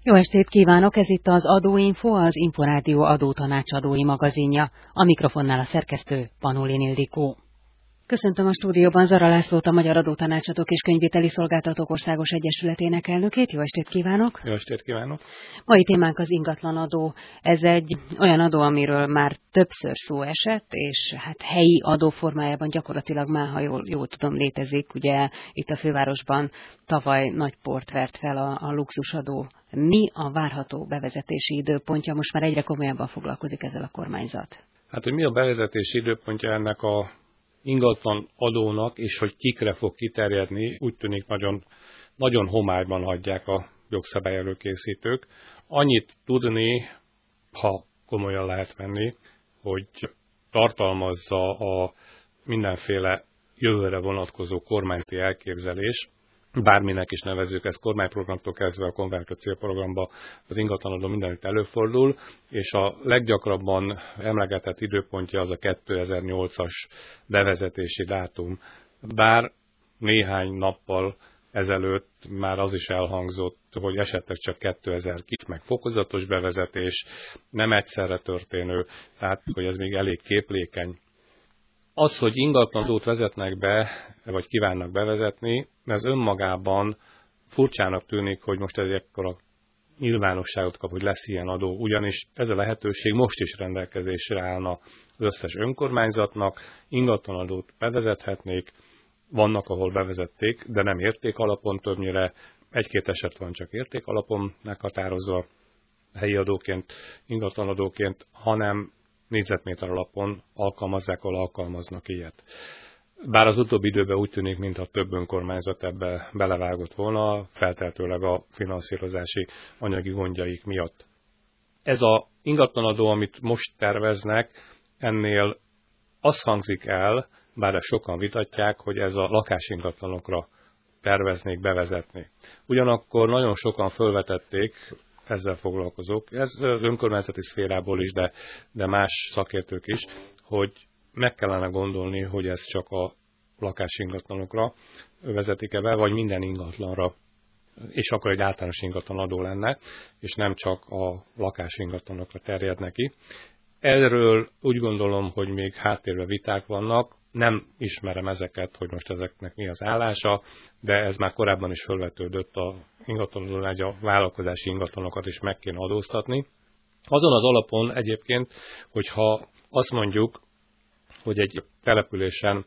Jó estét kívánok, ez itt az Adóinfo, az Inforádió adótanácsadói magazinja. A mikrofonnál a szerkesztő Panolin Ildikó. Köszöntöm a stúdióban Zara Lászlót, a Magyar Adótanácsadók és Könyvviteli Szolgáltatók Országos Egyesületének elnökét. Jó estét kívánok! Jó estét kívánok! Mai témánk az ingatlanadó. Ez egy olyan adó, amiről már többször szó esett, és hát helyi adóformájában gyakorlatilag már, ha jól tudom, létezik. Ugye itt a fővárosban tavaly nagy port vert fel a luxusadó. Mi a várható bevezetési időpontja? Most már egyre komolyabban foglalkozik ezzel a kormányzat. Hát, hogy mi a bevezetési időpontja ennek a ingatlan adónak, és hogy kikre fog kiterjedni, úgy tűnik nagyon homályban hagyják a jogszabály előkészítők. Annyit tudni, ha komolyan lehet venni, hogy tartalmazza a mindenféle jövőre vonatkozó kormányzati elképzelés, bárminek is nevezzük, ez kormányprogramtól kezdve a konvergencia programba az ingatlanadó mindenütt előfordul, és a leggyakrabban emlegetett időpontja az a 2008-as bevezetési dátum. Bár néhány nappal ezelőtt már az is elhangzott, hogy esetleg csak 2009 meg fokozatos bevezetés, nem egyszerre történő, tehát hogy ez még elég képlékeny. Az, hogy ingatlanadót vezetnek be, vagy kívánnak bevezetni, ez önmagában furcsának tűnik, hogy most ez ekkora nyilvánosságot kap, hogy lesz ilyen adó, ugyanis ez a lehetőség most is rendelkezésre állna az összes önkormányzatnak, ingatlanadót bevezethetnék, vannak, ahol bevezették, de nem értékalapon többnyire, egy-két eset van csak értékalapon meghatározva helyi adóként, ingatlanadóként, hanem négyzetméter alapon alkalmazzák, ahol alkalmaznak ilyet. Bár az utóbbi időben úgy tűnik, mintha több önkormányzat ebbe belevágott volna, feltehetőleg a finanszírozási anyagi gondjaik miatt. Ez az ingatlanadó, amit most terveznek, ennél azt hangzik el, bár ezt sokan vitatják, hogy ez a lakásingatlanokra terveznék bevezetni. Ugyanakkor nagyon sokan felvetették, ezzel foglalkozók, ez az önkormányzati szférából is, de más szakértők is, hogy meg kellene gondolni, hogy ez csak a lakásingatlanokra vezetik-e be, vagy minden ingatlanra, és akkor egy általános ingatlanadó lenne, és nem csak a lakásingatlanokra terjedne ki. Erről úgy gondolom, hogy még háttérben viták vannak, nem ismerem ezeket, hogy most ezeknek mi az állása, de ez már korábban is felvetődött a ingatlanodónál, hogy a vállalkozási ingatlanokat is meg kéne adóztatni. Azon az alapon egyébként, hogyha azt mondjuk, hogy egy településen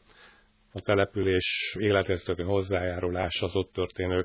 a település élethez történő hozzájárulás, az ott történő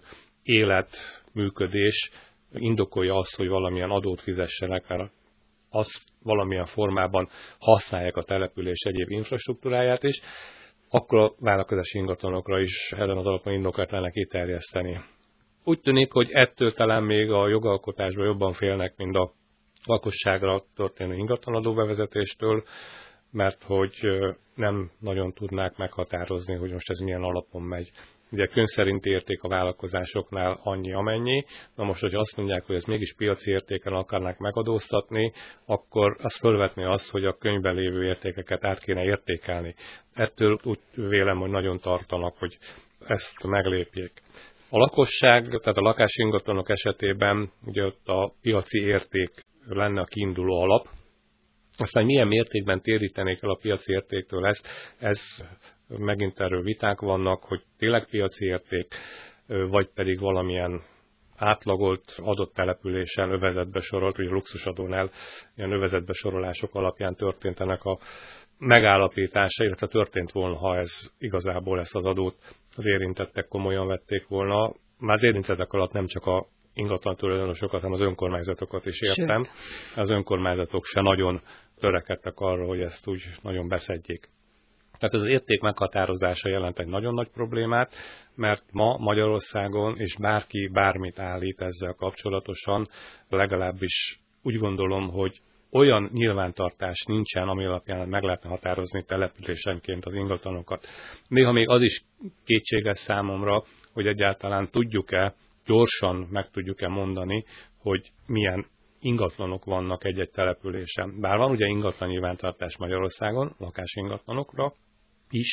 életműködés indokolja azt, hogy valamilyen adót fizessenek, mert azt valamilyen formában használják a település egyéb infrastruktúráját is, akkor a vállalkozási ingatlanokra is ezen az alapon indokolt lenne kiterjeszteni. Úgy tűnik, hogy ettől talán még a jogalkotásban jobban félnek, mint a lakosságra történő ingatlanadó bevezetéstől, mert hogy nem nagyon tudnák meghatározni, hogy most ez milyen alapon megy. Ugye könyv szerinti érték a vállalkozásoknál annyi amennyi, na most, hogy azt mondják, hogy ez mégis piaci értéken akarnák megadóztatni, akkor azt fölvetné azt, hogy a könyvben lévő értékeket át kéne értékelni. Ettől úgy vélem, hogy nagyon tartanak, hogy ezt meglépjék. A lakosság, tehát a lakásingatlanok esetében ugye ott a piaci érték lenne a kiinduló alap, aztán milyen mértékben térítenék el a piaci értéktől ezt, ez megint erről viták vannak, hogy tényleg piaci érték, vagy pedig valamilyen átlagolt adott településen övezetbe sorolt, ugye a luxusadónál ilyen övezetbe sorolások alapján történt ennek a megállapítása, illetve történt volna, ha ez igazából ezt az adót az érintettek komolyan vették volna. Már az érintettek alatt nem csak a ingatlan tulajdonosokat, hanem az önkormányzatokat is értem. Az önkormányzatok se nagyon törekedtek arra, hogy ezt úgy nagyon beszedjék. Tehát ez az érték meghatározása jelent egy nagyon nagy problémát, mert ma Magyarországon, és bárki bármit állít ezzel kapcsolatosan, legalábbis úgy gondolom, hogy olyan nyilvántartás nincsen, ami alapján meg lehetne határozni településenként az ingatlanokat. Néha még az is kétséges számomra, hogy egyáltalán tudjuk-e, gyorsan meg tudjuk-e mondani, hogy milyen ingatlanok vannak egy-egy településen. Bár van ugye ingatlan nyilvántartás Magyarországon, lakásingatlanokra is,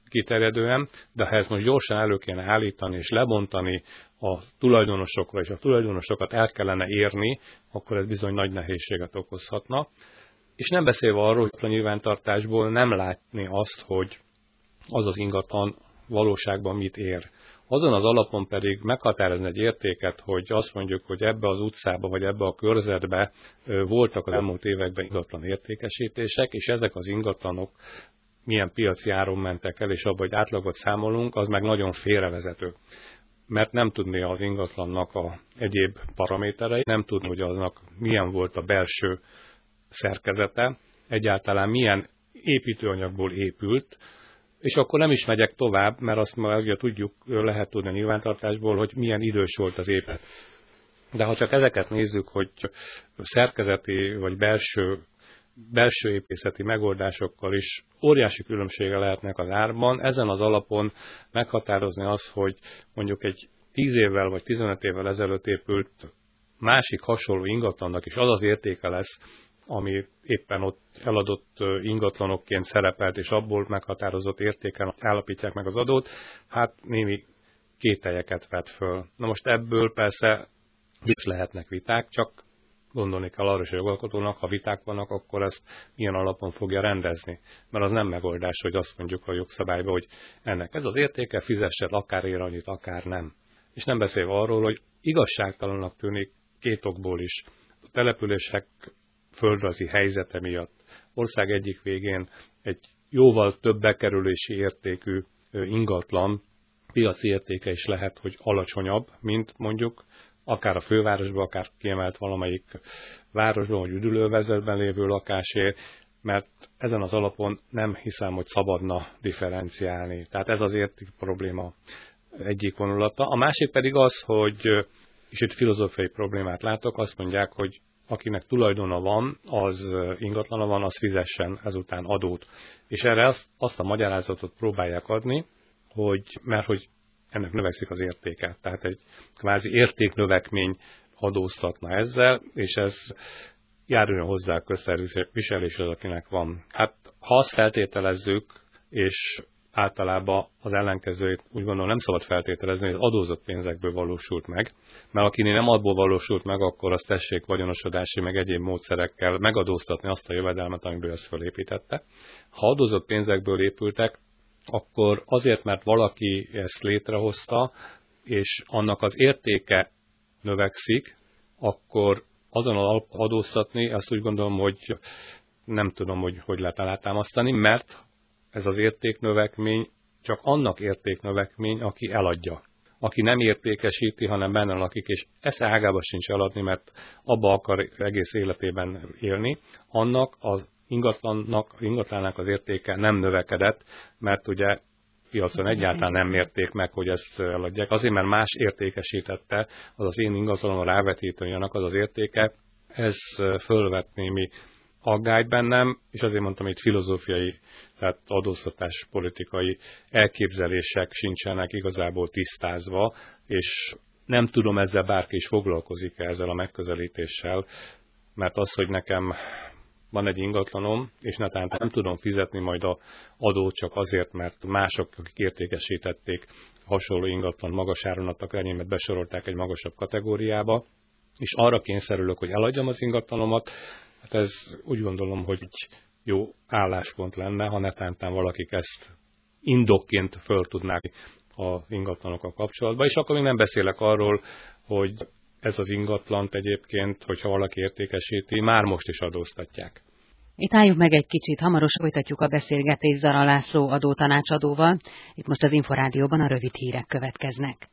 kiterjedően, de ha ezt most gyorsan elő kéne állítani és lebontani a tulajdonosokra, és a tulajdonosokat el kellene érni, akkor ez bizony nagy nehézséget okozhatna. És nem beszélve arról, hogy a nyilvántartásból nem látni azt, hogy az az ingatlan valóságban mit ér. Azon az alapon pedig meghatározni egy értéket, hogy azt mondjuk, hogy ebbe az utcába vagy ebbe a körzetbe voltak az elmúlt években ingatlan értékesítések, és ezek az ingatlanok milyen piaci áron mentek el, és abban, hogy átlagot számolunk, az meg nagyon félrevezető. Mert nem tudni az ingatlannak a egyéb paraméterei, nem tudni, hogy aznak milyen volt a belső szerkezete, egyáltalán milyen építőanyagból épült, és akkor nem is megyek tovább, mert azt már ugye tudjuk, lehet tudni a nyilvántartásból, hogy milyen idős volt az épület. De ha csak ezeket nézzük, hogy szerkezeti vagy belső épészeti megoldásokkal is óriási különbsége lehetnek az árban, ezen az alapon meghatározni azt, hogy mondjuk egy 10 évvel vagy 15 évvel ezelőtt épült másik hasonló ingatlannak is az az értéke lesz, ami éppen ott eladott ingatlanokként szerepelt, és abból meghatározott értéken állapítják meg az adót, hát némi kételyeket vet föl. Na most ebből persze is lehetnek viták, csak gondolni kell arra, hogy a jogalkotónak, ha viták vannak, akkor ezt milyen alapon fogja rendezni. Mert az nem megoldás, hogy azt mondjuk a jogszabályban, hogy ennek ez az értéke, fizessed akár ér annyit, akár nem. És nem beszélve arról, hogy igazságtalannak tűnik két okból is. A települések földrajzi helyzete miatt ország egyik végén egy jóval több bekerülési értékű ingatlan piaci értéke is lehet, hogy alacsonyabb, mint mondjuk akár a fővárosban, akár kiemelt valamelyik városban, vagy üdülővezetben lévő lakásért, mert ezen az alapon nem hiszem, hogy szabadna differenciálni. Tehát ez az érték probléma egyik vonulata. A másik pedig az, hogy, és itt filozófiai problémát látok, azt mondják, hogy akinek tulajdona van, az ingatlana van, az fizessen ezután adót. És erre azt a magyarázatot próbálják adni, mert hogy ennek növekszik az értéke. Tehát egy kvázi értéknövekmény adóztatna ezzel, és ez járuljon hozzá a közterviseléshez, akinek van. Hát ha azt feltételezzük, és általában az ellenkezőjét úgy gondolom nem szabad feltételezni, hogy az adózott pénzekből valósult meg, mert akinél nem abból valósult meg, akkor azt tessék vagyonosodási meg egyéb módszerekkel megadóztatni azt a jövedelmet, amiből ezt fölépítette. Ha adózott pénzekből épültek, akkor azért, mert valaki ezt létrehozta, és annak az értéke növekszik, akkor azon adóztatni, azt úgy gondolom, hogy nem tudom, hogy lehet alátámasztani, mert ez az értéknövekmény csak annak értéknövekmény, aki eladja. Aki nem értékesíti, hanem benne lakik, és esze ágába sincs eladni, mert abba akar egész életében élni, annak az ingatlannak az értéke nem növekedett, mert ugye piacon egyáltalán nem mérték meg, hogy ezt eladják. Azért, mert más értékesítette, az én ingatlanom rávetítőjának az értéke, ez fölvet némi aggályt bennem, és azért mondtam, hogy filozófiai, tehát adóztatás politikai elképzelések sincsenek igazából tisztázva, és nem tudom ezzel bárki is foglalkozik ezzel a megközelítéssel, mert az, hogy nekem van egy ingatlanom, és netán nem tudom fizetni majd az adót csak azért, mert mások, akik értékesítették hasonló ingatlan magas áron adtak, enyémet besorolták egy magasabb kategóriába, és arra kényszerülök, hogy eladjam az ingatlanomat. Hát ez úgy gondolom, hogy egy jó álláspont lenne, ha netántán valakik ezt indokként föl tudnák az ingatlanokkal kapcsolatban, és akkor még nem beszélek arról, hogy ez az ingatlant egyébként, hogyha valaki értékesíti, már most is adóztatják. Itt álljuk meg egy kicsit, hamarosan folytatjuk a beszélgetést Zara László adótanácsadóval. Itt most az Inforádióban a rövid hírek következnek.